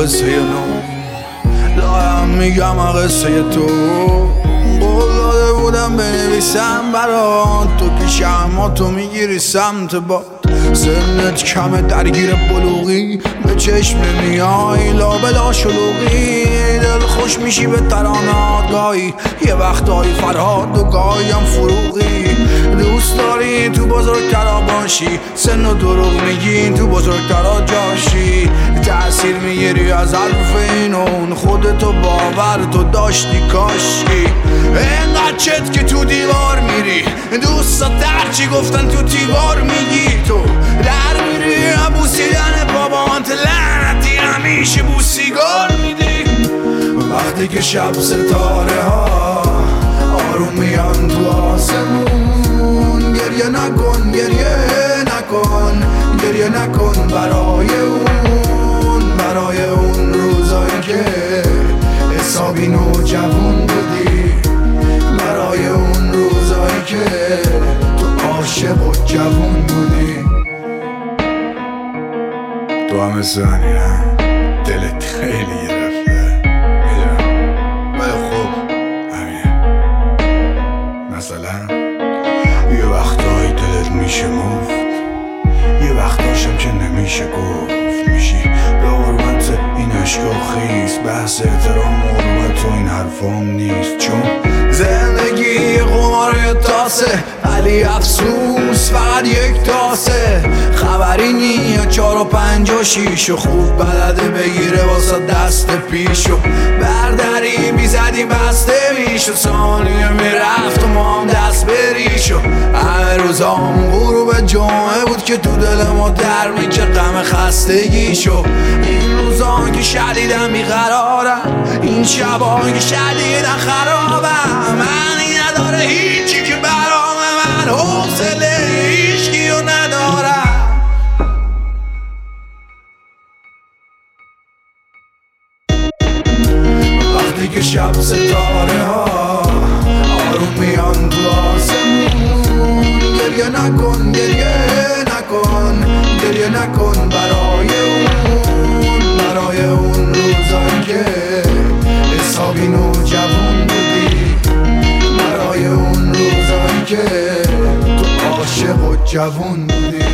قصه نو لایم میگم قصه تو قول داده بودم بنویسم برات تو پیشم ما تو میگیری سمت باد سنت کمه درگیر بلوغی به چشم میای لابلا شلوغی دل خوش میشی به ترانات گاهی یه وقتایی فرهاد و گاهیم فروغی دوست داری تو بزرگترا باشی سن و دروغ میگین تو بزرگترا جاشی تأثیر میگیری از حرف اینون خودتو باور تو داشتی کاشی اینقدر چت که تو دیوار میری دوستا درچی گفتن تو دیوار میگی تو در میری بوسیدن بابانت لعنتی همیشه بوسیگار میدی وقتی که شب ستاره ها آروم میان تو آسمون گریه نکن گریه نکن گریه نکن برای اون روزایی که حسابی نوجوان بودی برای اون روزایی که تو عاشق و جوون بودی تو همه ثانیه دلت خیلی گرفته میدونم ولی خوب همینه مثلا یه وقتایی دلت میشه مفت یه وقتاشم که نمیشه گفت میشی به حرمت این عشق و خیز بحث احترام و حرمت و این حرفام نیست چون زندگی قمار تاسه ولی افسوس فقط یک تاسه خبری نیه 4 و 5 و 6 و خوب بلده بگیره واسه دست پیشو بردری میزدی بسته میشو ثانیه میرفت و ما هم دست بریشو همه روزام غروب جمعه بود که تو دل ما در میکه غم خستگیشو این روزان که شدیدم بیقرارم این شبان که شدیدم خرابم معنی نداره هیچی که برام من حوصله هیچکی رو ندارم وقتی که شب ستاره ها آروم میان تو آسمون گریه نکن گریه نکن گریه نکن برای اون روزایی که حسابی نوجوان بودی برای اون روزایی که تو عاشق و جوون بودی